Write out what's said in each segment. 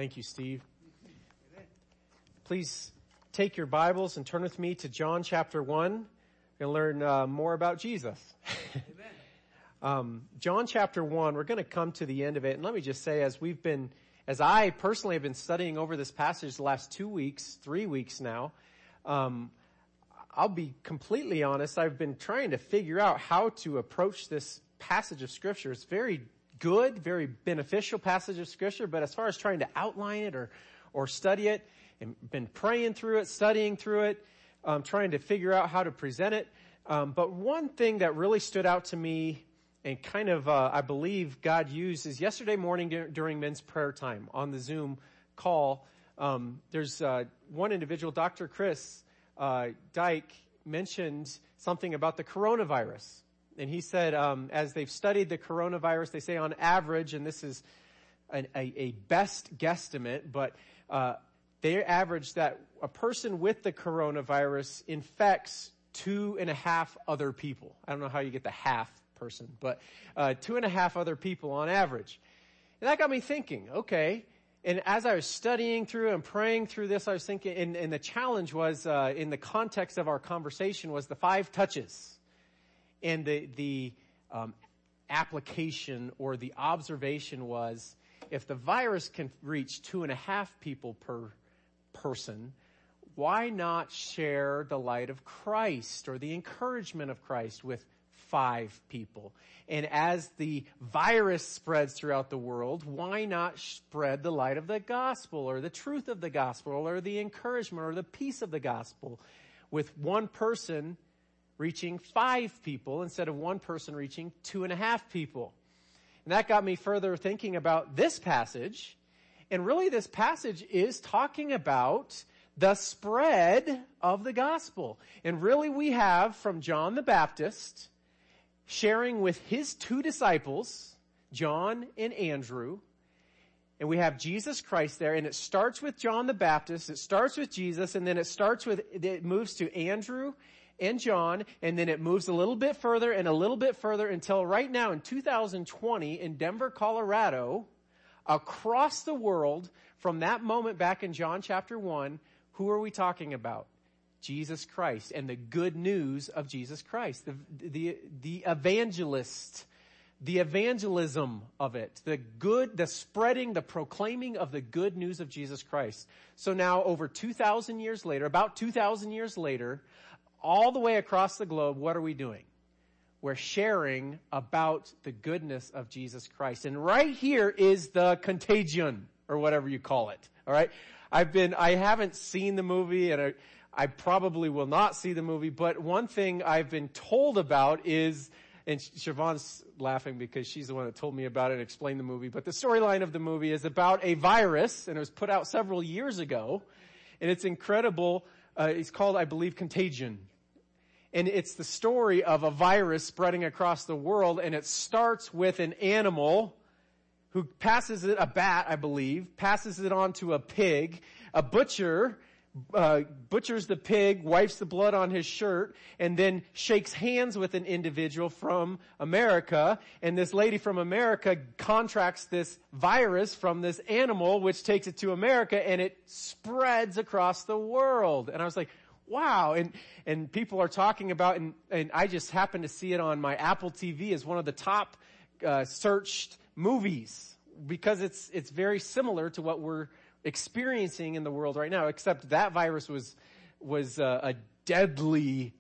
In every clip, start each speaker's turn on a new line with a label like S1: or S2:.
S1: Thank you, Steve. Please take your Bibles and turn with me to John chapter 1. We're going to learn more about Jesus. John chapter 1, we're going to come to the end of it. And let me just say, as I personally have been studying over this passage the last 3 weeks now, I'll be completely honest, I've been trying to figure out how to approach this passage of Scripture. It's very good, very beneficial passage of Scripture, but as far as trying to outline it or study it, and been praying through it, studying through it, trying to figure out how to present it. But one thing that really stood out to me and kind of, I believe God used is yesterday morning during men's prayer time on the Zoom call. There's one individual, Dr. Chris Dyke, mentioned something about the coronavirus. And he said, as they've studied the coronavirus, they say on average, and this is a best guesstimate, but they average that a person with the coronavirus infects 2.5 other people. I don't know how you get the half person, but 2.5 other people on average. And that got me thinking, okay. And as I was studying through and praying through this, I was thinking, and the challenge was, in the context of our conversation, was the 5 touches. And the application or the observation was, if the virus can reach 2.5 people per person, why not share the light of Christ or the encouragement of Christ with 5 people? And as the virus spreads throughout the world, why not spread the light of the gospel or the truth of the gospel or the encouragement or the peace of the gospel with one person reaching 5 people instead of one person reaching 2.5 people? And that got me further thinking about this passage. And really this passage is talking about the spread of the gospel. And really we have from John the Baptist sharing with his 2 disciples, John and Andrew. And we have Jesus Christ there, and it starts with John the Baptist, it starts with Jesus, and then it moves to Andrew and John, and then it moves a little bit further and a little bit further until right now in 2020 in Denver, Colorado, across the world, from that moment back in John chapter 1, who are we talking about? Jesus Christ and the good news of Jesus Christ, the evangelist, the evangelism of it, the spreading, the proclaiming of the good news of Jesus Christ. So now over 2,000 years later, about 2,000 years later, all the way across the globe, what are we doing? We're sharing about the goodness of Jesus Christ. And right here is the contagion, or whatever you call it. All right. I haven't seen the movie, and I probably will not see the movie, but one thing I've been told about is, and Siobhan's laughing because she's the one that told me about it and explained the movie, but the storyline of the movie is about a virus, and it was put out several years ago, and it's incredible. It's called, I believe, Contagion. And it's the story of a virus spreading across the world, and it starts with an animal who passes it, a bat, I believe, passes it on to a pig. A butcher butchers the pig, wipes the blood on his shirt, and then shakes hands with an individual from America. And this lady from America contracts this virus from this animal, which takes it to America, and it spreads across the world. And I was like, wow. And people are talking about, and I just happened to see it on my Apple TV as one of the top searched movies, because it's very similar to what we're experiencing in the world right now, except that virus was a deadly,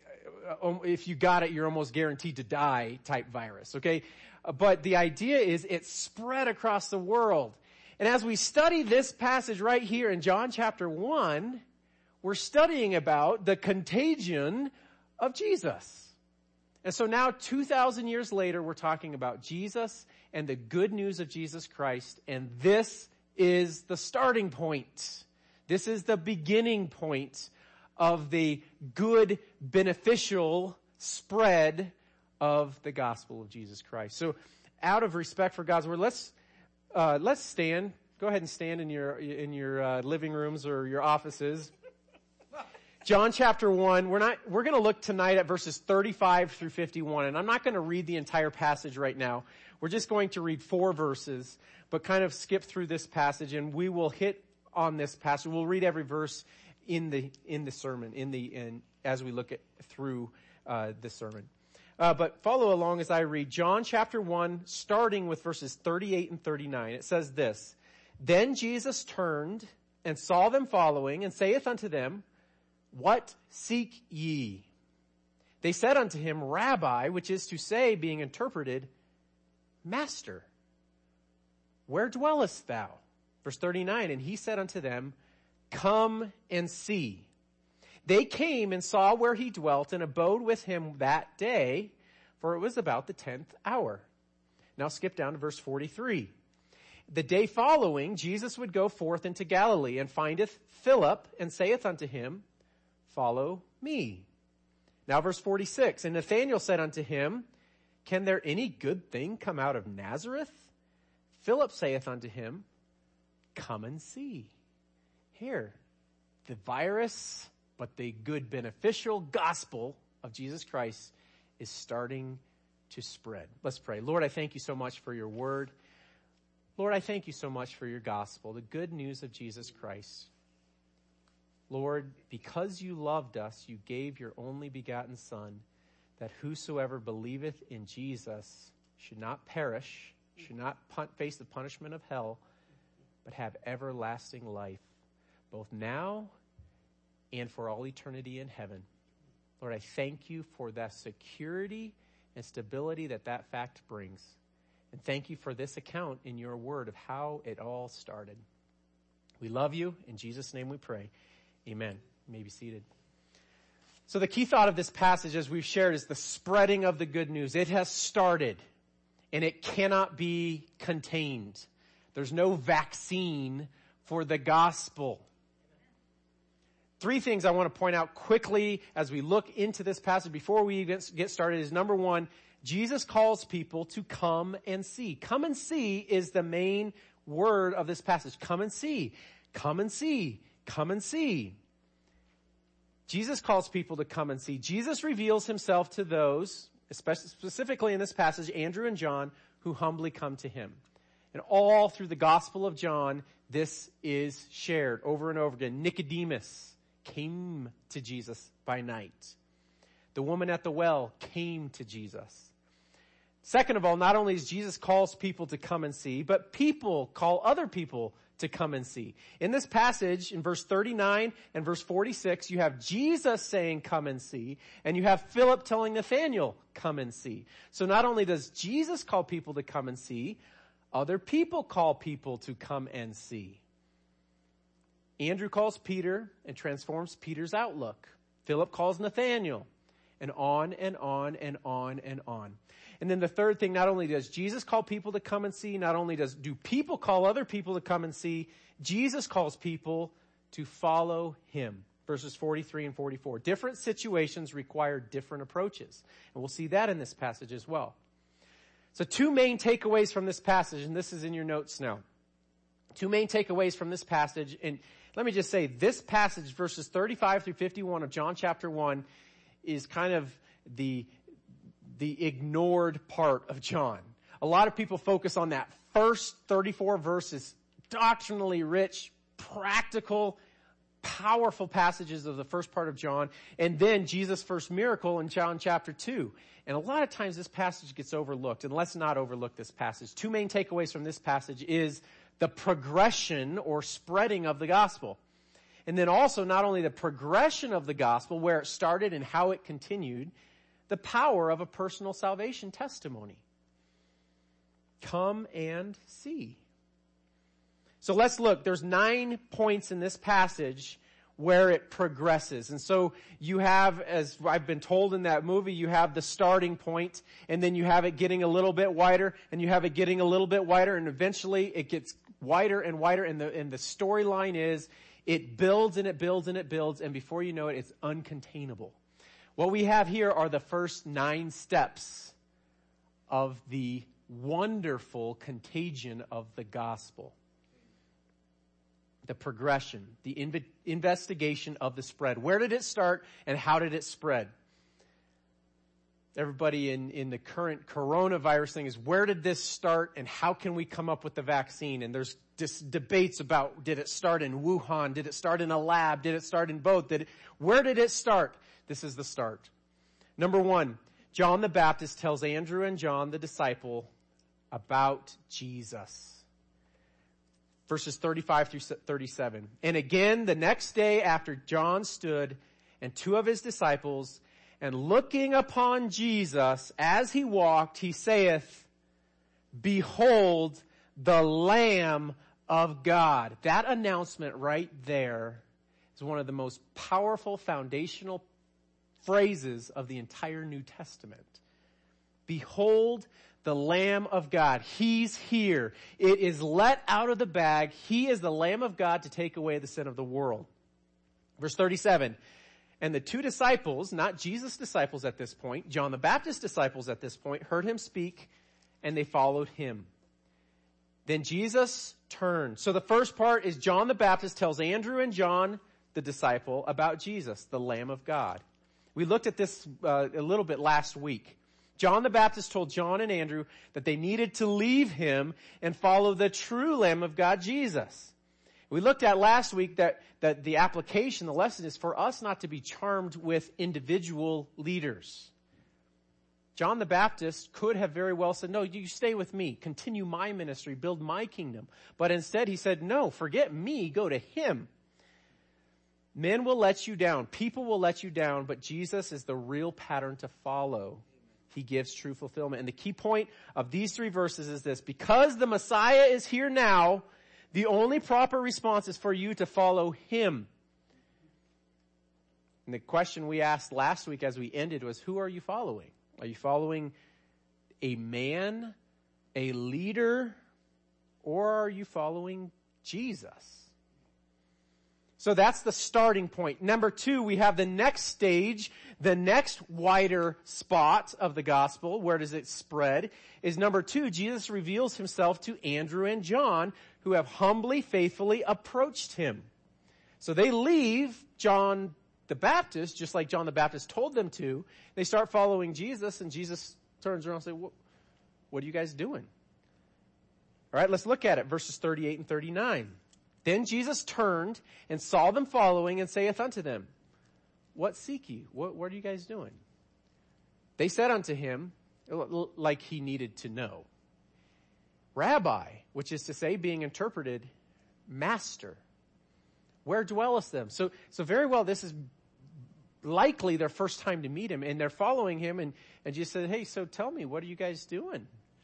S1: if you got it, you're almost guaranteed to die type virus, okay? But the idea is it spread across the world. And as we study this passage right here in John chapter 1, we're studying about the contagion of Jesus. And so now 2,000 years later, we're talking about Jesus and the good news of Jesus Christ, and this is the starting point. This is the beginning point of the good, beneficial spread of the gospel of Jesus Christ. So out of respect for God's word, let's stand. Go ahead and stand in your living rooms or your offices. John chapter 1, we're going to look tonight at verses 35 through 51, and I'm not going to read the entire passage right now. We're just going to read 4 verses, but kind of skip through this passage, and we will hit on this passage. We'll read every verse in the sermon, as we look through the sermon. But follow along as I read John chapter 1, starting with verses 38 and 39. It says this, Then Jesus turned and saw them following, and saith unto them, What seek ye? They said unto him, Rabbi, which is to say, being interpreted, Master, where dwellest thou? Verse 39, And he said unto them, Come and see. They came and saw where he dwelt, and abode with him that day, for it was about the 10th hour. Now skip down to verse 43. The day following, Jesus would go forth into Galilee, and findeth Philip, and saith unto him, Follow me. Now verse 46, And Nathanael said unto him, Can there any good thing come out of Nazareth? Philip saith unto him, Come and see. Here, the virus, but the good beneficial gospel of Jesus Christ is starting to spread. Let's pray. Lord, I thank you so much for your word. Lord, I thank you so much for your gospel, the good news of Jesus Christ. Lord, because you loved us, you gave your only begotten Son, that whosoever believeth in Jesus should not perish, should not face the punishment of hell, but have everlasting life, both now and for all eternity in heaven. Lord, I thank you for that security and stability that fact brings. And thank you for this account in your word of how it all started. We love you. In Jesus' name we pray. Amen. You may be seated. So the key thought of this passage, as we've shared, is the spreading of the good news. It has started, and it cannot be contained. There's no vaccine for the gospel. 3 things I want to point out quickly as we look into this passage before we even get started is, number 1, Jesus calls people to come and see. Come and see is the main word of this passage. Come and see. Come and see. Come and see. Jesus calls people to come and see. Jesus reveals himself to those, especially specifically in this passage, Andrew and John, who humbly come to him. And all through the Gospel of John, this is shared over and over again. Nicodemus came to Jesus by night. The woman at the well came to Jesus. Second of all, not only does Jesus calls people to come and see, but people call other people to come and see. In this passage, in verse 39 and verse 46, you have Jesus saying, come and see, and you have Philip telling Nathanael, come and see. So not only does Jesus call people to come and see, other people call people to come and see. Andrew calls Peter and transforms Peter's outlook. Philip calls Nathanael, and on and on and on and on. And then the third thing, not only does Jesus call people to come and see, not only do people call other people to come and see, Jesus calls people to follow him. Verses 43 and 44. Different situations require different approaches. And we'll see that in this passage as well. So 2 main takeaways from this passage, and this is in your notes now. 2 main takeaways from this passage, and let me just say, this passage, verses 35 through 51 of John chapter 1, is kind of the ignored part of John. A lot of people focus on that first 34 verses, doctrinally rich, practical, powerful passages of the first part of John, and then Jesus' first miracle in John chapter 2. And a lot of times this passage gets overlooked, and let's not overlook this passage. 2 main takeaways from this passage is the progression or spreading of the gospel. And then also not only the progression of the gospel, where it started and how it continued, the power of a personal salvation testimony. Come and see. So let's look. There's 9 points in this passage where it progresses. And so you have, as I've been told in that movie, you have the starting point, and then you have it getting a little bit wider, and you have it getting a little bit wider, and eventually it gets wider and wider, and the storyline is it builds and it builds and it builds, and before you know it, it's uncontainable. What we have here are the first 9 steps of the wonderful contagion of the gospel. The progression, the investigation of the spread. Where did it start and how did it spread? Everybody in the current coronavirus thing is, where did this start and how can we come up with the vaccine? And there's just debates about, did it start in Wuhan? Did it start in a lab? Did it start in both? Where did it start? This is the start. Number 1, John the Baptist tells Andrew and John, the disciple, about Jesus. Verses 35 through 37. And again, the next day after John stood and 2 of his disciples, and looking upon Jesus as he walked, he saith, Behold the Lamb of God. That announcement right there is one of the most powerful foundational phrases of the entire New Testament. Behold the Lamb of God. He's here. It is let out of the bag. He is the Lamb of God to take away the sin of the world. Verse 37. And the 2 disciples, not Jesus' disciples at this point, John the Baptist's disciples at this point, heard him speak, and they followed him. Then Jesus turned. So the first part is John the Baptist tells Andrew and John, the disciple, about Jesus, the Lamb of God. We looked at this a little bit last week. John the Baptist told John and Andrew that they needed to leave him and follow the true Lamb of God, Jesus. We looked at last week that the application, the lesson is for us not to be charmed with individual leaders. John the Baptist could have very well said, no, you stay with me, continue my ministry, build my kingdom. But instead he said, no, forget me, go to him. Men will let you down, people will let you down, but Jesus is the real pattern to follow. He gives true fulfillment. And the key point of these 3 verses is this: because the Messiah is here now, the only proper response is for you to follow him. And the question we asked last week as we ended was, who are you following? Are you following a man, a leader, or are you following Jesus? So that's the starting point. Number 2, we have the next stage, the next wider spot of the gospel. Where does it spread? Is number 2, Jesus reveals himself to Andrew and John, who have humbly, faithfully approached him. So they leave John the Baptist, just like John the Baptist told them to. They start following Jesus, and Jesus turns around and says, what are you guys doing? All right, let's look at it. Verses 38 and 39. Then Jesus turned and saw them following and saith unto them, What seek ye? What are you guys doing? They said unto him, like he needed to know, Rabbi, which is to say, being interpreted, Master, where dwellest them? So very well, this is likely their first time to meet him, and they're following him, and Jesus said, hey, so tell me, what are you guys doing?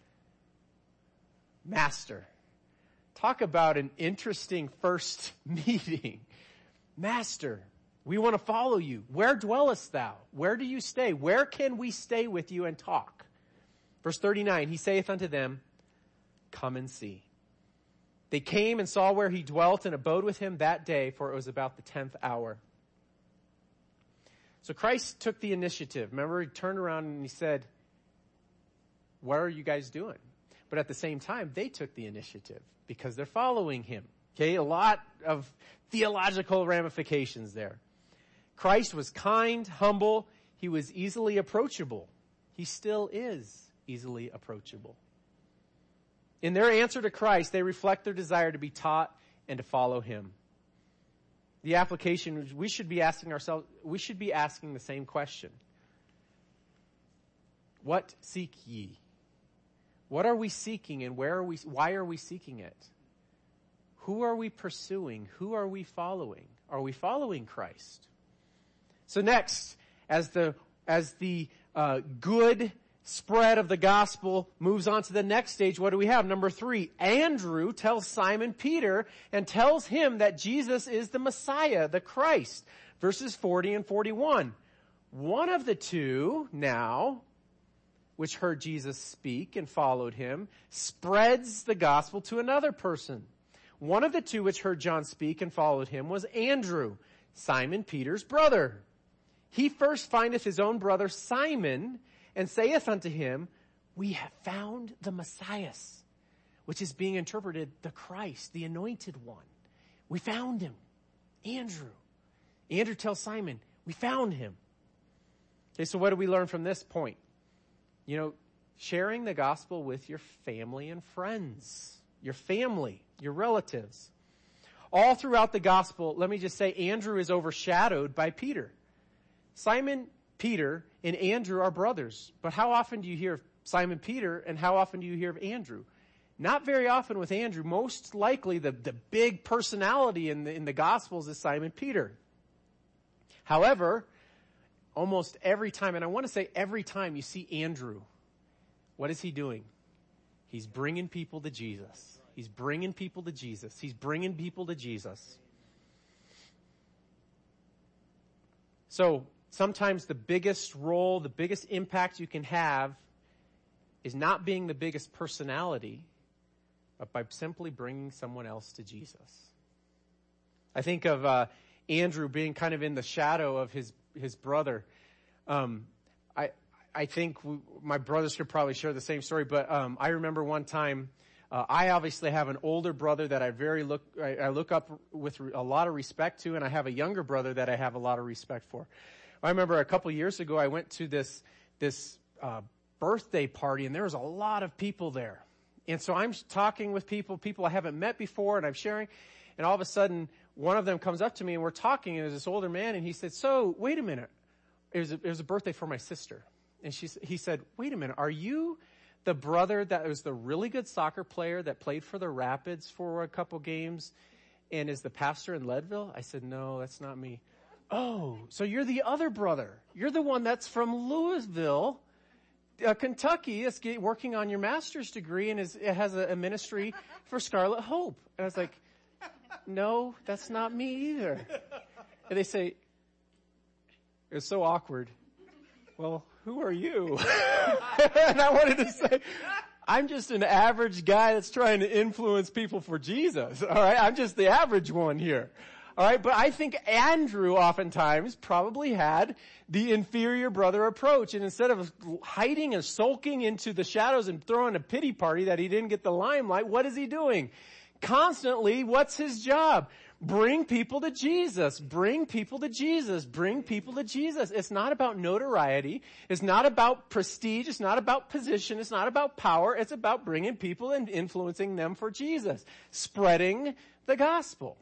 S1: Master. Talk about an interesting first meeting. Master, we want to follow you. Where dwellest thou? Where do you stay? Where can we stay with you and talk? Verse 39, he saith unto them, Come and see. They came and saw where he dwelt and abode with him that day, for it was about the 10th hour. So Christ took the initiative. Remember, he turned around and he said, what are you guys doing? But at the same time, they took the initiative because they're following him. Okay, a lot of theological ramifications there. Christ was kind, humble. He was easily approachable. He still is easily approachable. In their answer to Christ, they reflect their desire to be taught and to follow him. The application, we should be asking ourselves, we should be asking the same question. What seek ye? What are we seeking and why are we seeking it? Who are we pursuing? Who are we following? Are we following Christ? So next, as the good spread of the gospel moves on to the next stage, what do we have? Number 3, Andrew tells Simon Peter and tells him that Jesus is the Messiah, the Christ. Verses 40 and 41. One of the two now, which heard Jesus speak and followed him, spreads the gospel to another person. One of the two which heard John speak and followed him was Andrew, Simon Peter's brother. He first findeth his own brother Simon, and saith unto him, We have found the Messiah, which is being interpreted the Christ, the anointed one. We found him. Andrew. Andrew tells Simon, we found him. Okay, so what do we learn from this point? sharing the gospel with your family and friends, your family, your relatives. All throughout the gospel, let me just say, Andrew is overshadowed by Peter. Simon, Peter, and Andrew are brothers. But how often do you hear of Simon Peter, and how often do you hear of Andrew? Not very often with Andrew. Most likely the big personality in the Gospels is Simon Peter. However, almost every time, and I want to say every time you see Andrew, what is he doing? He's bringing people to Jesus. He's bringing people to Jesus. He's bringing people to Jesus. So sometimes the biggest role, the biggest impact you can have is not being the biggest personality, but by simply bringing someone else to Jesus. I think of Andrew being kind of in the shadow of his brother. I think my brothers could probably share the same story, but I remember one time, I obviously have an older brother that I look up with a lot of respect to, and I have a younger brother that I have a lot of respect for. I remember a couple years ago, I went to this birthday party, and there was a lot of people there. And so I'm talking with people I haven't met before, and I'm sharing, and all of a sudden, one of them comes up to me, and we're talking, and there's this older man, and he said, "So, wait a minute. It was a birthday for my sister." And he said, "Wait a minute, are you the brother that was the really good soccer player that played for the Rapids for a couple games and is the pastor in Leadville?" I said, "No, that's not me." "Oh, so you're the other brother. You're the one that's from Louisville, Kentucky, is working on your master's degree and has a ministry for Scarlet Hope." And I was like, "No, that's not me either." And they say, it was so awkward. "Well, who are you?" And I wanted to say, I'm just an average guy that's trying to influence people for Jesus. All right. I'm just the average one here. All right. But I think Andrew oftentimes probably had the inferior brother approach. And instead of hiding and sulking into the shadows and throwing a pity party that he didn't get the limelight, what is he doing? Constantly, what's his job? Bring people to Jesus. Bring people to Jesus. Bring people to Jesus. It's not about notoriety. It's not about prestige. It's not about position. It's not about power. It's about bringing people and influencing them for Jesus. Spreading the gospel.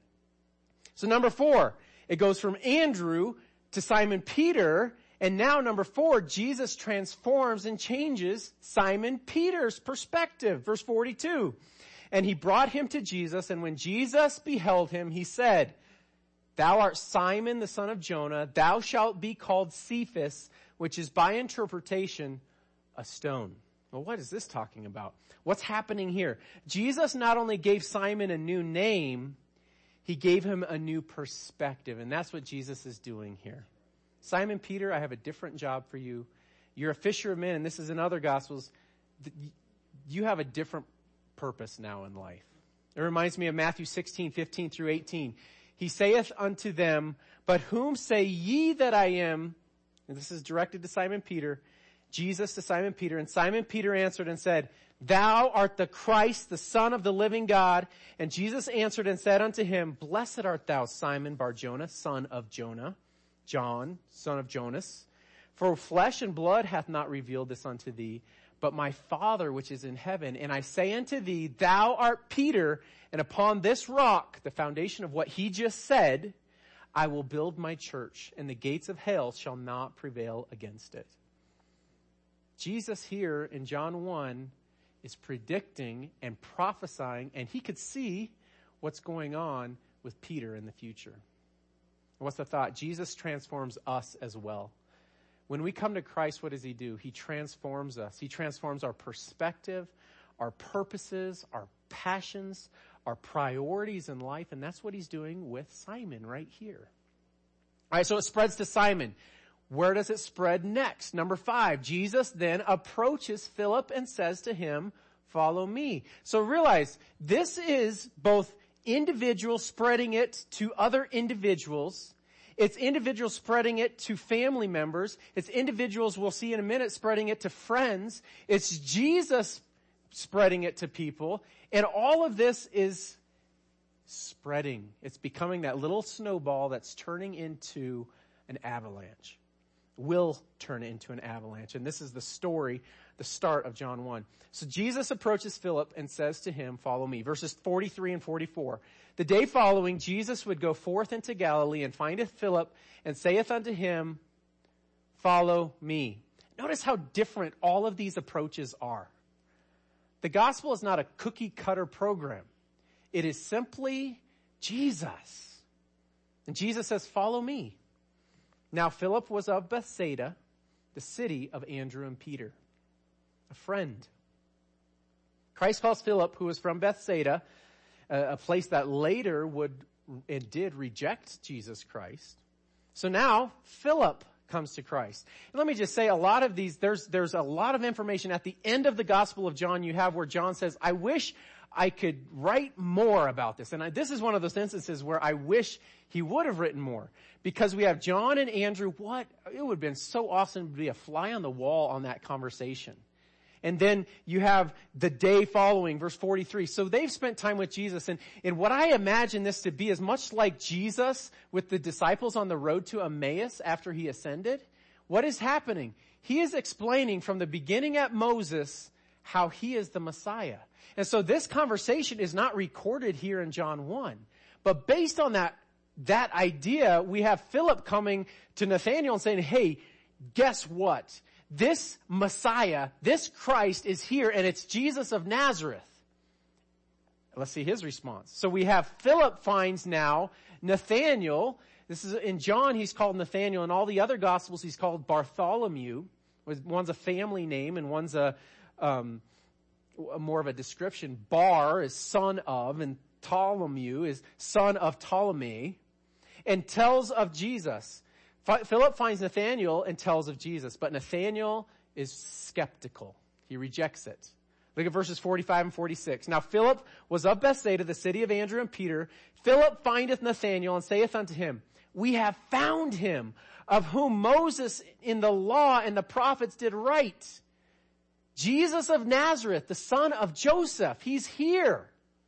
S1: So number 4, it goes from Andrew to Simon Peter. And now number 4, Jesus transforms and changes Simon Peter's perspective. Verse 42. "And he brought him to Jesus, and when Jesus beheld him, he said, 'Thou art Simon, the son of Jonah. Thou shalt be called Cephas,' which is by interpretation, a stone." Well, what is this talking about? What's happening here? Jesus not only gave Simon a new name, he gave him a new perspective. And that's what Jesus is doing here. "Simon Peter, I have a different job for you. You're a fisher of men," and this is in other gospels. "You have a different purpose now in life." It reminds me of Matthew 16:15 through 18. "He saith unto them, But whom say ye that I am?" And this is directed to Simon Peter. Jesus to Simon Peter. "And Simon Peter answered and said, Thou art the Christ, the Son of the living God. And Jesus answered and said unto him, Blessed art thou, Simon Bar-Jonah, son of Jonah. John, son of Jonas. For flesh and blood hath not revealed this unto thee, but my Father which is in heaven. And I say unto thee, Thou art Peter, and upon this rock," the foundation of what he just said, "I will build my church, and the gates of hell shall not prevail against it." Jesus here in John 1 is predicting and prophesying, and he could see what's going on with Peter in the future. What's the thought? Jesus transforms us as well. When we come to Christ, what does he do? He transforms us. He transforms our perspective, our purposes, our passions, our priorities in life, and that's what he's doing with Simon right here. All right, so it spreads to Simon. Where does it spread next? Number 5, Jesus then approaches Philip and says to him, "Follow me." So realize, this is both individuals spreading it to other individuals. It's individuals spreading it to family members. It's individuals, we'll see in a minute, spreading it to friends. It's Jesus spreading it to people. And all of this is spreading. It's becoming that little snowball that's turning into an avalanche. will turn into an avalanche. And this is the story, the start of John 1. So Jesus approaches Philip and says to him, follow me. Verses 43 and 44. The day following, Jesus would go forth into Galilee and findeth Philip and saith unto him, follow me. Notice how different all of these approaches are. The gospel is not a cookie cutter program. It is simply Jesus. And Jesus says, follow me. Now Philip was of Bethsaida, the city of Andrew and Peter, a friend. Christ calls Philip, who was from Bethsaida, a place that later would and did reject Jesus Christ. So now Philip comes to Christ. And let me just say, a lot of these, there's a lot of information at the end of the Gospel of John you have where John says, I wish I could write more about this. And this is one of those instances where I wish he would have written more. Because we have John and Andrew, it would have been so awesome to be a fly on the wall on that conversation. And then you have the day following, verse 43. So they've spent time with Jesus. And what I imagine this to be is much like Jesus with the disciples on the road to Emmaus after he ascended. What is happening? He is explaining from the beginning at Moses how he is the Messiah. And so this conversation is not recorded here in John 1. But based on that idea, we have Philip coming to Nathanael and saying, hey, guess what? This Messiah, this Christ is here, and it's Jesus of Nazareth. Let's see his response. So we have Philip finds now Nathanael. This is in John, he's called Nathanael. In all the other Gospels, he's called Bartholomew. One's a family name, and one's more of a description. Bar is son of, and Ptolemy is son of Ptolemy, and tells of Jesus. Philip finds Nathanael and tells of Jesus, but Nathanael is skeptical. He rejects it. Look at verses 45 and 46. Now Philip was of Bethsaida, the city of Andrew and Peter. Philip findeth Nathanael and saith unto him, we have found him, of whom Moses in the law and the prophets did write. Jesus of Nazareth, the son of Joseph. He's here.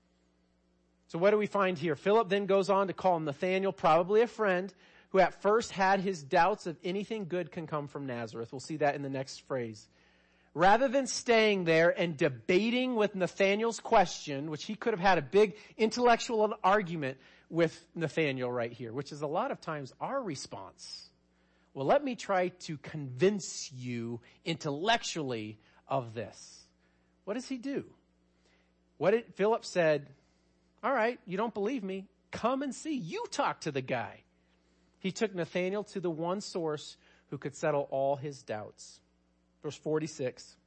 S1: So what do we find here? Philip then goes on to call Nathanael, probably a friend, who at first had his doubts if anything good can come from Nazareth. We'll see that in the next phrase. Rather than staying there and debating with Nathanael's question, which he could have had a big intellectual argument with Nathanael right here, which is a lot of times our response. Well, let me try to convince you intellectually of this. What does he do? Philip said, all right, you don't believe me. Come and see. You talk to the guy. He took Nathanael to the one source who could settle all his doubts. Verse 46.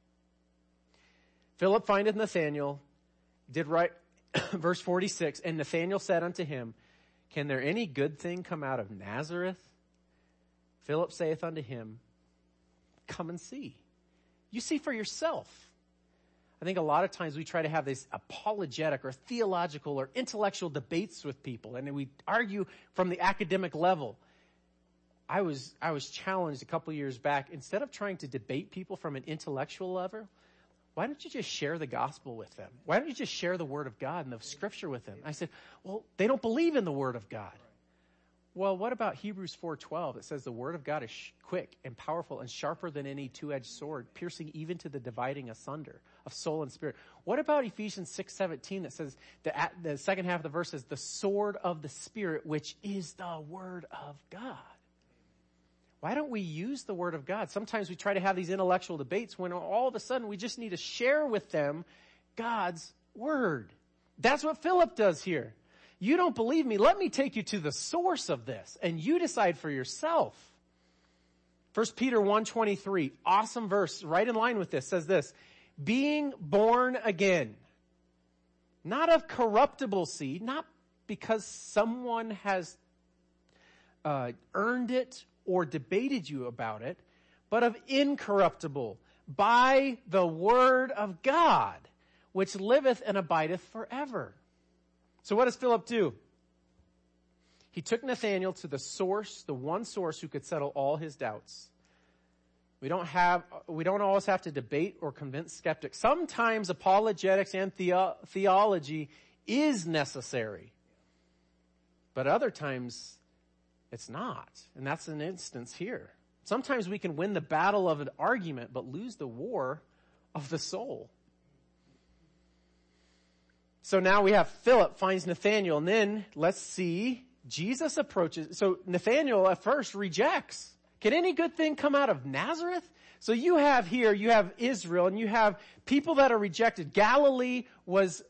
S1: Philip findeth Nathanael, did right. Verse 46. And Nathanael said unto him, can there any good thing come out of Nazareth? Philip saith unto him, come and see. You see for yourself. I think a lot of times we try to have these apologetic or theological or intellectual debates with people, and we argue from the academic level. I was challenged a couple years back, instead of trying to debate people from an intellectual level, why don't you just share the gospel with them? Why don't you just share the word of God and the scripture with them? I said, well, they don't believe in the word of God. Well, what about Hebrews 4:12? It says the word of God is quick and powerful and sharper than any two-edged sword, piercing even to the dividing asunder of soul and spirit. What about Ephesians 6:17 that says, the second half of the verse says, the sword of the Spirit, which is the word of God? Why don't we use the word of God? Sometimes we try to have these intellectual debates when all of a sudden we just need to share with them God's word. That's what Philip does here. You don't believe me? Let me take you to the source of this, and you decide for yourself. 1 Peter 1:23, awesome verse, right in line with this, says this, being born again, not of corruptible seed, not because someone has earned it or debated you about it, but of incorruptible, by the word of God, which liveth and abideth forever. So what does Philip do? He took Nathanael to the source, the one source who could settle all his doubts. We don't always have to debate or convince skeptics. Sometimes apologetics and theology is necessary. But other times it's not. And that's an instance here. Sometimes we can win the battle of an argument, but lose the war of the soul. So now we have Philip finds Nathanael, and then let's see, Jesus approaches. So Nathanael at first rejects. Can any good thing come out of Nazareth? So you have Israel, and you have people that are rejected. Galilee was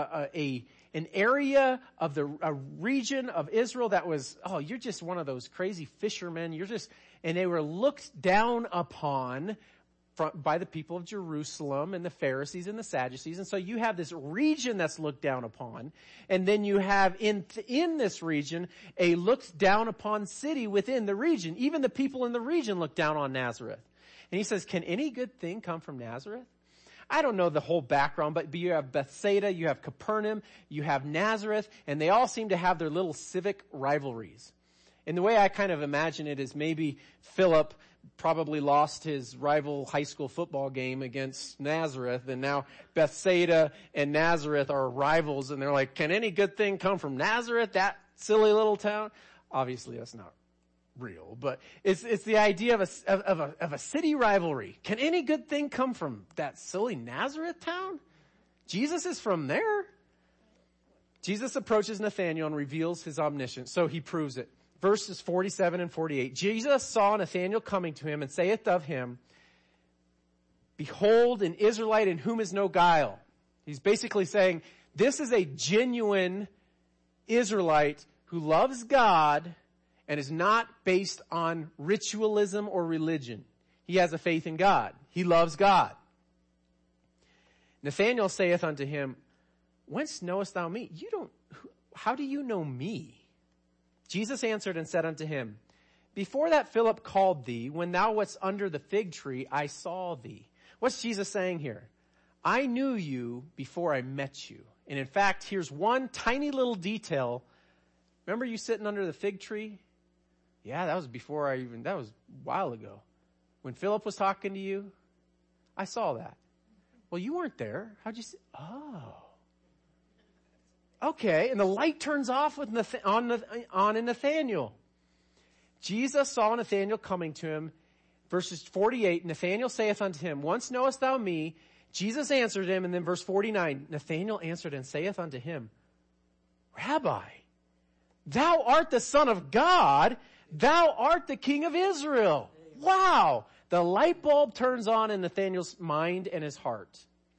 S1: an area of a region of Israel that was, you're just one of those crazy fishermen. And they were looked down upon by the people of Jerusalem and the Pharisees and the Sadducees. And so you have this region that's looked down upon. And then you have in this region a looked down upon city within the region. Even the people in the region look down on Nazareth. And he says, can any good thing come from Nazareth? I don't know the whole background, but you have Bethsaida, you have Capernaum, you have Nazareth, and they all seem to have their little civic rivalries. And the way I kind of imagine it is maybe Philip probably lost his rival high school football game against Nazareth, and now Bethsaida and Nazareth are rivals, and they're like, can any good thing come from Nazareth, that silly little town? Obviously, that's not real, but it's the idea of a city rivalry. Can any good thing come from that silly Nazareth town? Jesus is from there. Jesus approaches Nathanael and reveals his omniscience, so he proves it. Verses 47 and 48. Jesus saw Nathanael coming to him and saith of him, behold, an Israelite in whom is no guile. He's basically saying, this is a genuine Israelite who loves God and is not based on ritualism or religion. He has a faith in God. He loves God. Nathanael saith unto him, whence knowest thou me? How do you know me? Jesus answered and said unto him, before that Philip called thee, when thou wast under the fig tree, I saw thee. What's Jesus saying here? I knew you before I met you. And in fact, here's one tiny little detail. Remember you sitting under the fig tree? Yeah, that was that was a while ago. When Philip was talking to you, I saw that. Well, you weren't there. How'd you see? Oh. Okay, and the light turns off on Nathanael. Jesus saw Nathanael coming to him. Verses 48, Nathanael saith unto him, whence knowest thou me? Jesus answered him, and then verse 49, Nathanael answered and saith unto him, Rabbi, thou art the Son of God, thou art the King of Israel. Wow! The light bulb turns on in Nathanael's mind and his heart.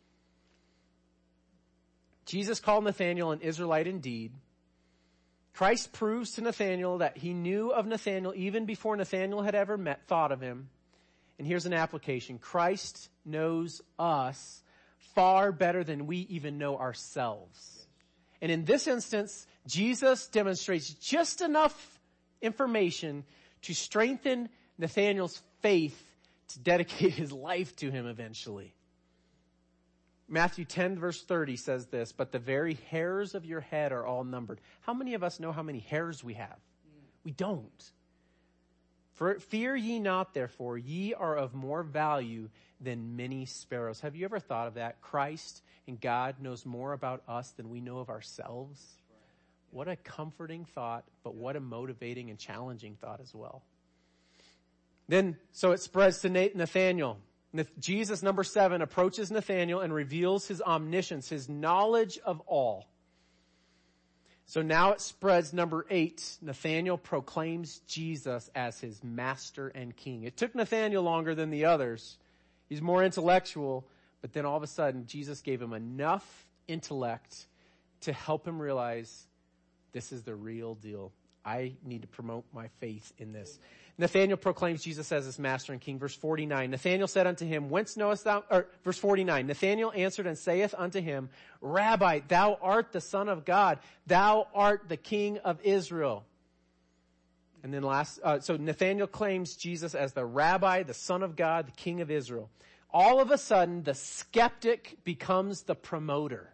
S1: Jesus called Nathanael an Israelite indeed. Christ proves to Nathanael that he knew of Nathanael even before Nathanael had ever thought of him. And here's an application. Christ knows us far better than we even know ourselves. And in this instance, Jesus demonstrates just enough information to strengthen Nathanael's faith to dedicate his life to him eventually. Matthew 10 verse 30 says this, but the very hairs of your head are all numbered. How many of us know how many hairs we have? We don't. Fear ye not, therefore, ye are of more value than many sparrows. Have you ever thought of that? Christ and God knows more about us than we know of ourselves. What a comforting thought, but what a motivating and challenging thought as well. Then, so it spreads to Nathanael. Jesus, number 7, approaches Nathanael and reveals his omniscience, his knowledge of all. So now it spreads, number 8. Nathanael proclaims Jesus as his master and king. It took Nathanael longer than the others. He's more intellectual, but then all of a sudden Jesus gave him enough intellect to help him realize this is the real deal. I need to promote my faith in this. Nathanael proclaims Jesus as his master and king. Verse 49, Nathanael said unto him, whence knowest thou, verse 49, Nathanael answered and saith unto him, Rabbi, thou art the Son of God. Thou art the King of Israel. And then so Nathanael claims Jesus as the Rabbi, the Son of God, the King of Israel. All of a sudden, the skeptic becomes the promoter.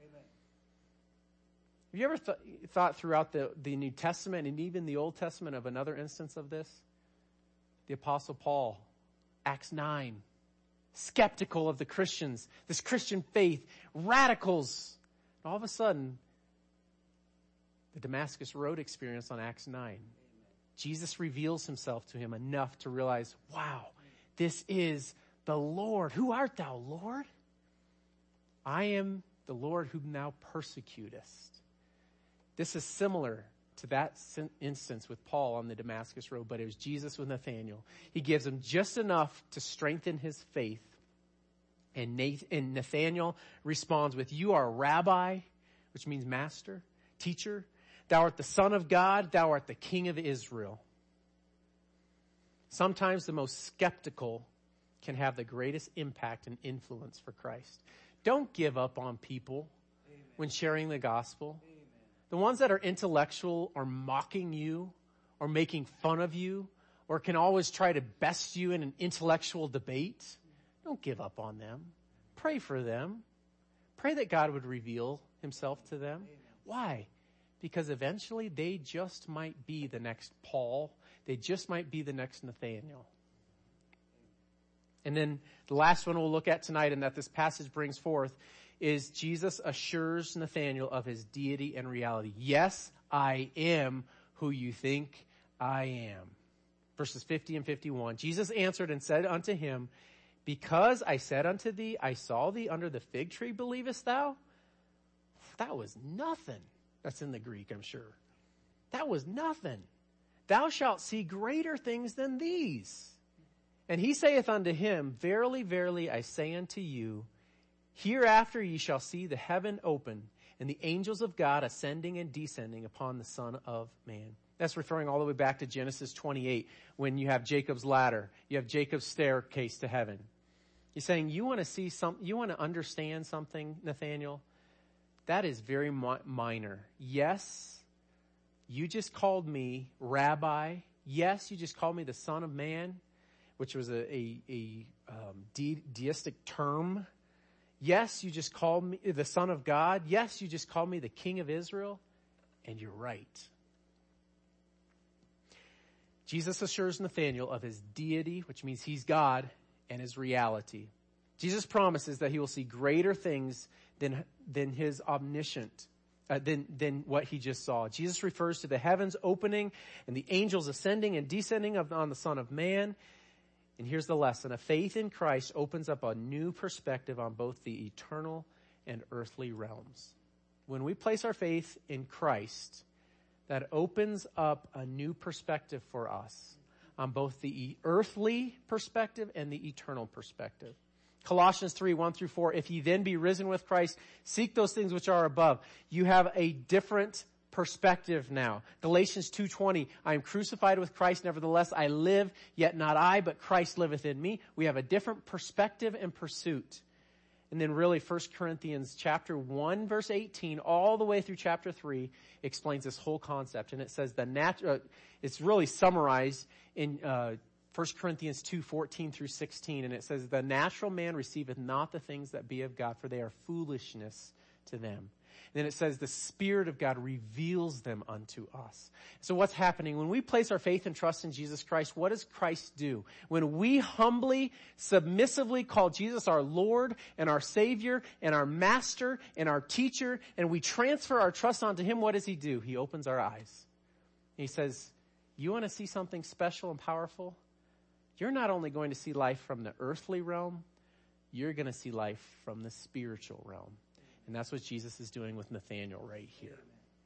S1: Have you ever thought throughout the New Testament and even the Old Testament of another instance of this? The Apostle Paul, Acts 9, skeptical of the Christians, this Christian faith, radicals. And all of a sudden, the Damascus Road experience on Acts 9. Jesus reveals himself to him enough to realize, wow, this is the Lord. Who art thou, Lord? I am the Lord whom thou persecutest. This is similar to that instance with Paul on the Damascus Road, but it was Jesus with Nathanael. He gives him just enough to strengthen his faith. And Nathanael responds with, you are a rabbi, which means master, teacher. Thou art the Son of God. Thou art the King of Israel. Sometimes the most skeptical can have the greatest impact and influence for Christ. Don't give up on people when sharing the gospel. The ones that are intellectual or mocking you or making fun of you or can always try to best you in an intellectual debate, don't give up on them. Pray for them. Pray that God would reveal himself to them. Why? Because eventually they just might be the next Paul. They just might be the next Nathanael. And then the last one we'll look at tonight and that this passage brings forth is Jesus assures Nathanael of his deity and reality. Yes, I am who you think I am. Verses 50 and 51. Jesus answered and said unto him, because I said unto thee, I saw thee under the fig tree, believest thou? That was nothing. That's in the Greek, I'm sure. That was nothing. Thou shalt see greater things than these. And he saith unto him, verily, verily, I say unto you, hereafter ye shall see the heaven open, and the angels of God ascending and descending upon the Son of Man. That's referring all the way back to Genesis 28, when you have Jacob's ladder. You have Jacob's staircase to heaven. He's saying, you want to understand something, Nathanael? That is very minor. Yes, you just called me rabbi. Yes, you just called me the Son of Man, which was a deistic term. Yes, you just called me the Son of God. Yes, you just called me the King of Israel. And you're right. Jesus assures Nathanael of his deity, which means he's God, and his reality. Jesus promises that he will see greater things than his omniscient, than what he just saw. Jesus refers to the heavens opening and the angels ascending and descending on the Son of Man. And here's the lesson. A faith in Christ opens up a new perspective on both the eternal and earthly realms. When we place our faith in Christ, that opens up a new perspective for us on both the earthly perspective and the eternal perspective. Colossians 3, 1 through 4, if ye then be risen with Christ, seek those things which are above. You have a different perspective now. Galatians 2:20, I am crucified with Christ, nevertheless I live, yet not I, but Christ liveth in me. We have a different perspective and pursuit. And then really 1 Corinthians chapter 1 verse 18 all the way through chapter 3 explains this whole concept. And it says it's really summarized in 1 Corinthians 2:14 through 16. And it says, the natural man receiveth not the things that be of God, for they are foolishness to them. And then it says the Spirit of God reveals them unto us. So what's happening? When we place our faith and trust in Jesus Christ, what does Christ do? When we humbly, submissively call Jesus our Lord and our Savior and our Master and our Teacher, and we transfer our trust onto Him, what does He do? He opens our eyes. He says, you want to see something special and powerful? You're not only going to see life from the earthly realm, you're going to see life from the spiritual realm. And that's what Jesus is doing with Nathanael right here.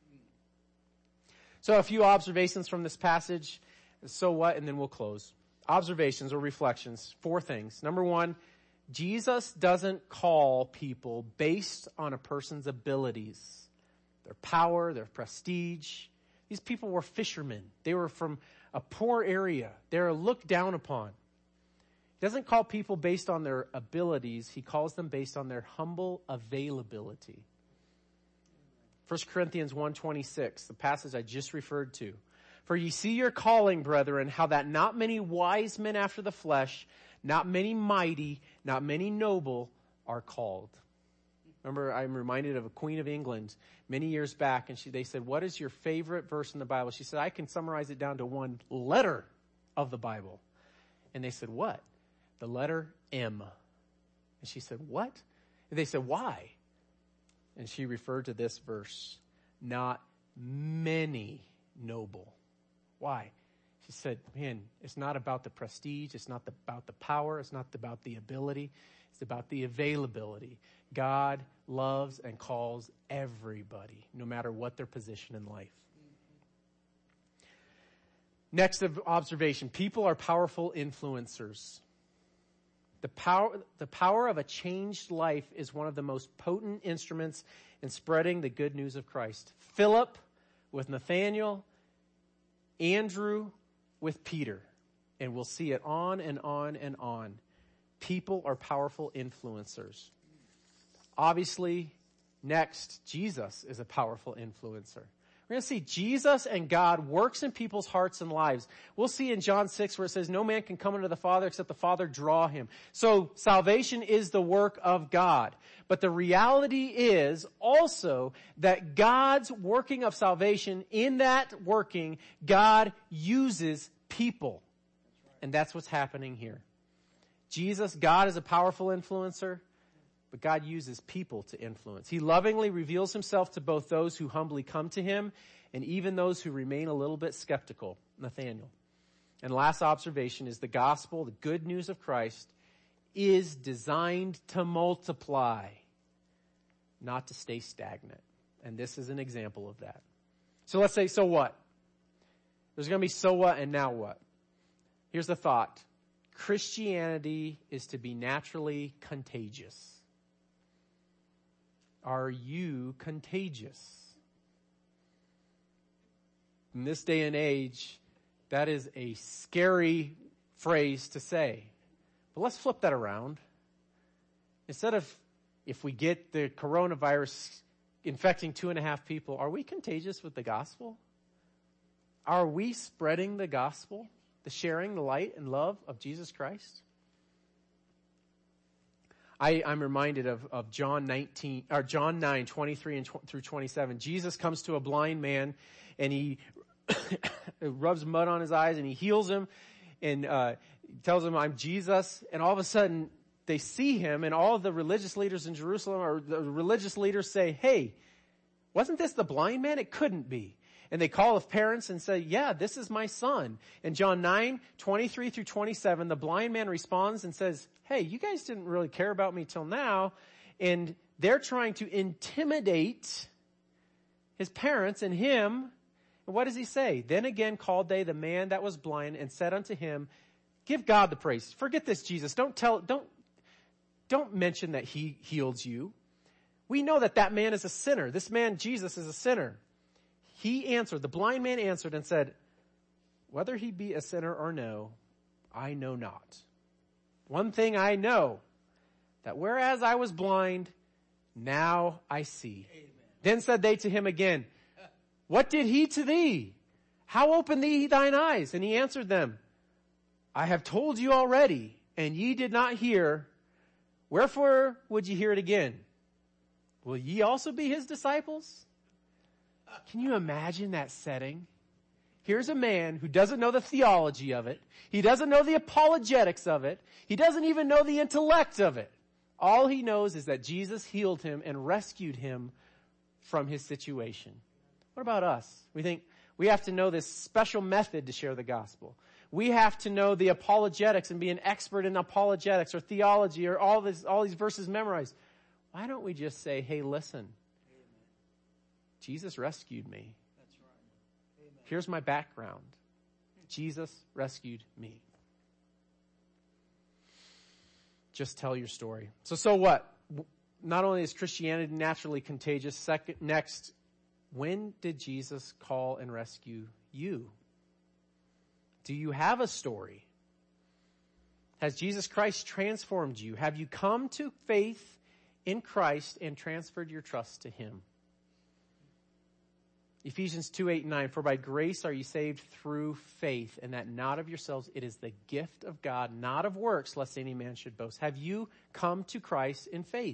S1: So a few observations from this passage. So what? And then we'll close. Observations or reflections. 4 things. Number 1, Jesus doesn't call people based on a person's abilities, their power, their prestige. These people were fishermen. They were from a poor area. They were looked down upon. He doesn't call people based on their abilities. He calls them based on their humble availability. 1 Corinthians 1:26, the passage I just referred to. For ye see your calling, brethren, how that not many wise men after the flesh, not many mighty, not many noble are called. Remember, I'm reminded of a Queen of England many years back, and they said, what is your favorite verse in the Bible? She said, I can summarize it down to one letter of the Bible. And they said, what? The letter M. And she said, what? And they said, why? And she referred to this verse, not many noble. Why? She said, man, it's not about the prestige. It's not about the power. It's not about the ability. It's about the availability. God loves and calls everybody, no matter what their position in life. Next observation, people are powerful influencers. The power of a changed life is one of the most potent instruments in spreading the good news of Christ. Philip with Nathanael, Andrew with Peter, and we'll see it on and on and on. People are powerful influencers. Obviously, next, Jesus is a powerful influencer. We're going to see Jesus and God works in people's hearts and lives. We'll see in John 6 where it says, no man can come unto the Father except the Father draw him. So salvation is the work of God. But the reality is also that God's working of salvation, in that working, God uses people. And that's what's happening here. God is a powerful influencer, but God uses people to influence. He lovingly reveals himself to both those who humbly come to him and even those who remain a little bit skeptical. Nathanael. And last observation is the gospel, the good news of Christ, is designed to multiply, not to stay stagnant. And this is an example of that. So let's say, so what? There's going to be so what and now what? Here's the thought. Christianity is to be naturally contagious. Are you contagious? In this day and age, that is a scary phrase to say. But let's flip that around. Instead of, if we get the coronavirus infecting 2.5 people, are we contagious with the gospel? Are we spreading the gospel? The sharing, the light and love of Jesus Christ? I'm reminded of John 9, 23 through 27. Jesus comes to a blind man and he rubs mud on his eyes and he heals him and tells him, I'm Jesus. And all of a sudden they see him and all of the religious leaders in Jerusalem, or the religious leaders say, hey, wasn't this the blind man? It couldn't be. And they call his parents and say, yeah, this is my son. In John 9, 23 through 27, the blind man responds and says, hey, you guys didn't really care about me till now. And they're trying to intimidate his parents and him. And what does he say? Then again called they the man that was blind and said unto him, give God the praise. Forget this, Jesus. Don't mention that he healed you. We know that man is a sinner. This man, Jesus, is a sinner. He answered, the blind man answered and said, whether he be a sinner or no, I know not. One thing I know, that whereas I was blind, now I see. Amen. Then said they to him again, what did he to thee? How opened thee thine eyes? And he answered them, I have told you already, and ye did not hear. Wherefore would ye hear it again? Will ye also be his disciples? Can you imagine that setting? Here's a man who doesn't know the theology of it. He doesn't know the apologetics of it. He doesn't even know the intellect of it. All he knows is that Jesus healed him and rescued him from his situation. What about us? We think we have to know this special method to share the gospel. We have to know the apologetics and be an expert in apologetics or theology or all these verses memorized. Why don't we just say, hey, listen, Jesus rescued me. That's right. Amen. Here's my background. Jesus rescued me. Just tell your story. So what? Not only is Christianity naturally contagious, next, when did Jesus call and rescue you? Do you have a story? Has Jesus Christ transformed you? Have you come to faith in Christ and transferred your trust to him? Ephesians 2, 8, and 9, for by grace are you saved through faith, and that not of yourselves, it is the gift of God, not of works, lest any man should boast. Have you come to Christ in faith?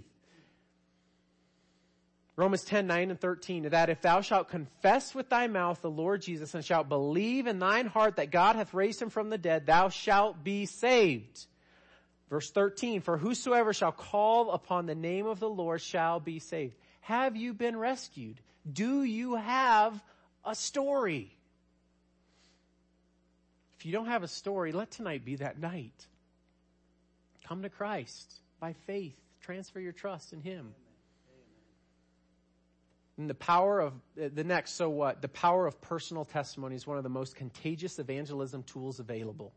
S1: Romans 10, 9 and 13, that if thou shalt confess with thy mouth the Lord Jesus, and shalt believe in thine heart that God hath raised him from the dead, thou shalt be saved. Verse 13, for whosoever shall call upon the name of the Lord shall be saved. Have you been rescued? Do you have a story? If you don't have a story, let tonight be that night. Come to Christ by faith. Transfer your trust in Him. And the power of, the power of personal testimony is one of the most contagious evangelism tools available.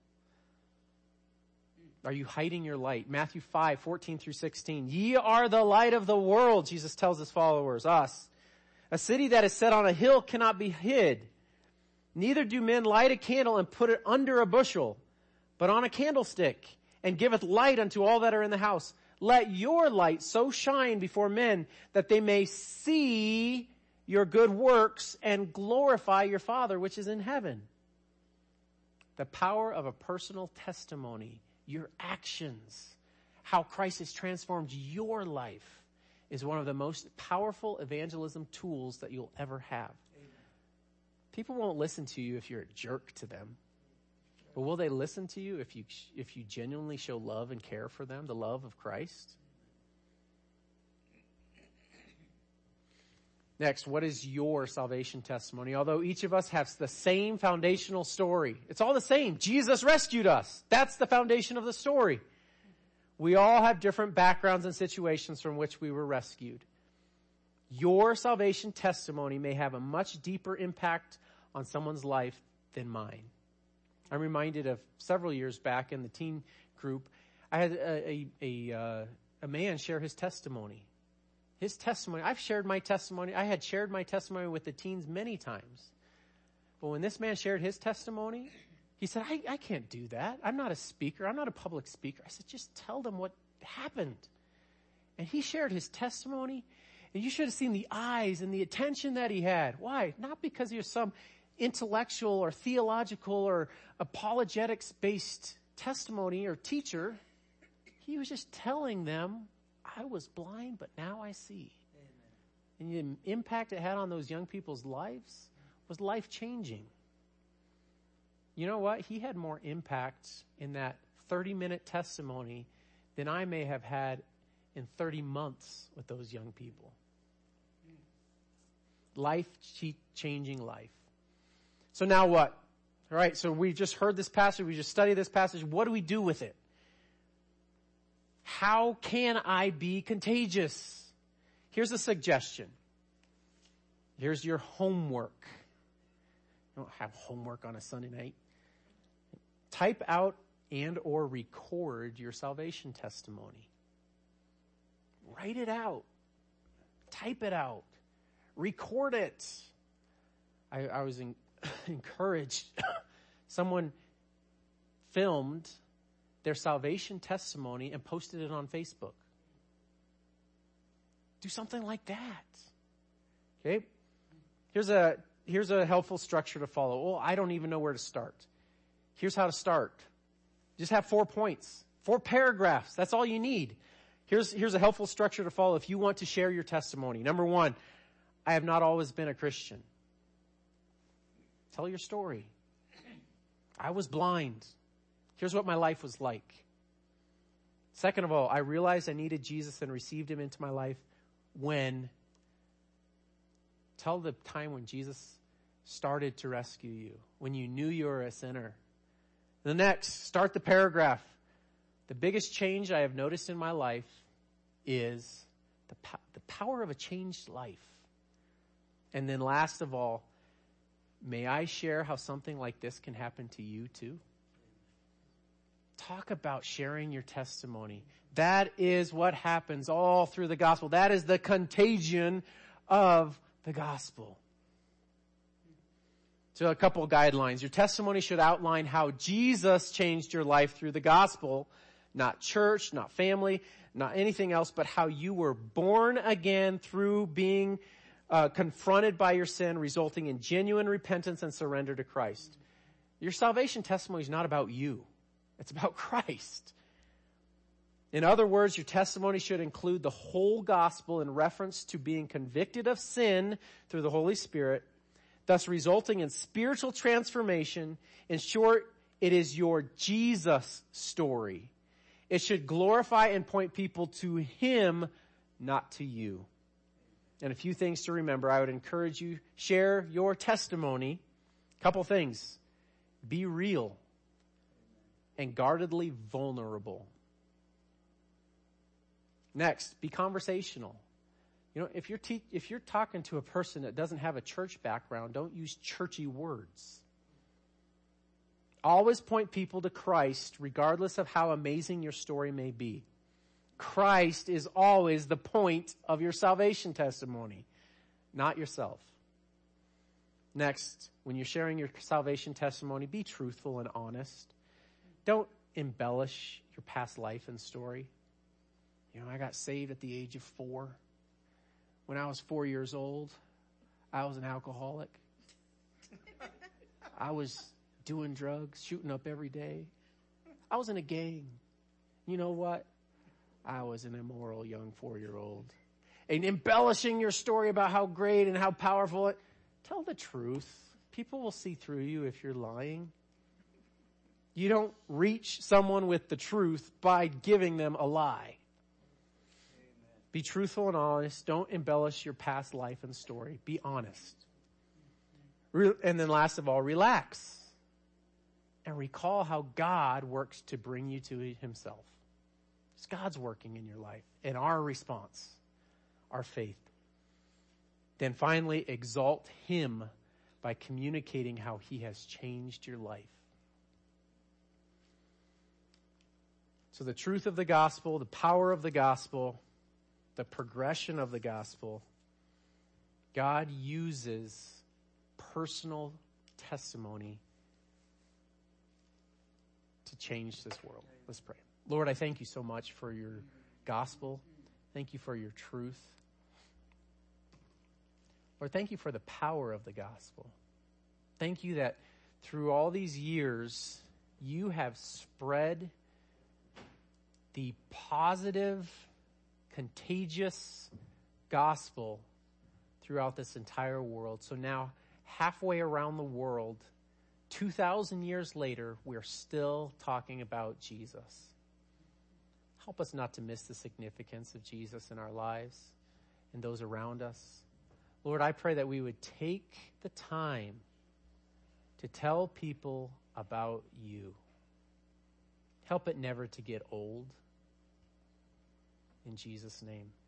S1: Are you hiding your light? Matthew 5:14-16. Ye are the light of the world, Jesus tells his followers, us. A city that is set on a hill cannot be hid. Neither do men light a candle and put it under a bushel, but on a candlestick, and giveth light unto all that are in the house. Let your light so shine before men that they may see your good works and glorify your Father which is in heaven. The power of a personal testimony, your actions, how Christ has transformed your life, is one of the most powerful evangelism tools that you'll ever have. Amen. People won't listen to you if you're a jerk to them. But will they listen to you if you genuinely show love and care for them, the love of Christ? Next, what is your salvation testimony? Although each of us has the same foundational story. It's all the same. Jesus rescued us. That's the foundation of the story. We all have different backgrounds and situations from which we were rescued. Your salvation testimony may have a much deeper impact on someone's life than mine. I'm reminded of several years back in the teen group, I had a man share his testimony. His testimony, I had shared my testimony with the teens many times. But when this man shared his testimony, he said, I can't do that. I'm not a speaker. I'm not a public speaker. I said, just tell them what happened. And he shared his testimony, and you should have seen the eyes and the attention that he had. Why? Not because he was some intellectual or theological or apologetics-based testimony or teacher. He was just telling them, I was blind, but now I see. Amen. And the impact it had on those young people's lives was life-changing. You know what? He had more impact in that 30-minute testimony than I may have had in 30 months with those young people. Life-changing life. So now what? All right, so we just heard this passage. We just studied this passage. What do we do with it? How can I be contagious? Here's a suggestion. Here's your homework. You don't have homework on a Sunday night. Type out and or record your salvation testimony. Write it out. Type it out. Record it. I was encouraged. Someone filmed their salvation testimony and posted it on Facebook. Do something like that. Okay? Here's a helpful structure to follow. Well, I don't even know where to start. Here's how to start. Just have 4 points, 4 paragraphs. That's all you need. Here's a helpful structure to follow if you want to share your testimony. Number 1, I have not always been a Christian. Tell your story. I was blind. Here's what my life was like. Second of all, I realized I needed Jesus and received him into my life when. Tell the time when Jesus started to rescue you, when you knew you were a sinner. The next, start the paragraph. The biggest change I have noticed in my life is the power of a changed life. And then last of all, may I share how something like this can happen to you too? Talk about sharing your testimony. That is what happens all through the gospel. That is the contagion of the gospel. So a couple of guidelines. Your testimony should outline how Jesus changed your life through the gospel, not church, not family, not anything else, but how you were born again through being confronted by your sin, resulting in genuine repentance and surrender to Christ. Your salvation testimony is not about you. It's about Christ. In other words, your testimony should include the whole gospel in reference to being convicted of sin through the Holy Spirit, thus resulting in spiritual transformation. In short, it is your Jesus story. It should glorify and point people to him, not to you. And a few things to remember. I would encourage you, share your testimony. Couple things. Be real. and guardedly vulnerable. Next, be conversational. You know, if you're talking to a person that doesn't have a church background, don't use churchy words. Always point people to Christ, regardless of how amazing your story may be. Christ is always the point of your salvation testimony, not yourself. Next, when you're sharing your salvation testimony, be truthful and honest. Don't embellish your past life and story. You know, I got saved at the age of 4. When I was 4 years old, I was an alcoholic. I was doing drugs, shooting up every day. I was in a gang. You know what? I was an immoral young 4-year-old. And embellishing your story about how great and how powerful it, tell the truth. People will see through you if you're lying. You don't reach someone with the truth by giving them a lie. Be truthful and honest. Don't embellish your past life and story. Be honest. And then last of all, relax. And recall how God works to bring you to himself. It's God's working in your life. And our response, our faith. Then finally, exalt him by communicating how he has changed your life. So the truth of the gospel, the power of the gospel, the progression of the gospel, God uses personal testimony to change this world. Let's pray. Lord, I thank you so much for your gospel. Thank you for your truth. Lord, thank you for the power of the gospel. Thank you that through all these years, you have spread the positive, contagious gospel throughout this entire world. So now, halfway around the world, 2,000 years later, we're still talking about Jesus. Help us not to miss the significance of Jesus in our lives and those around us. Lord, I pray that we would take the time to tell people about you. Help it never to get old. In Jesus' name.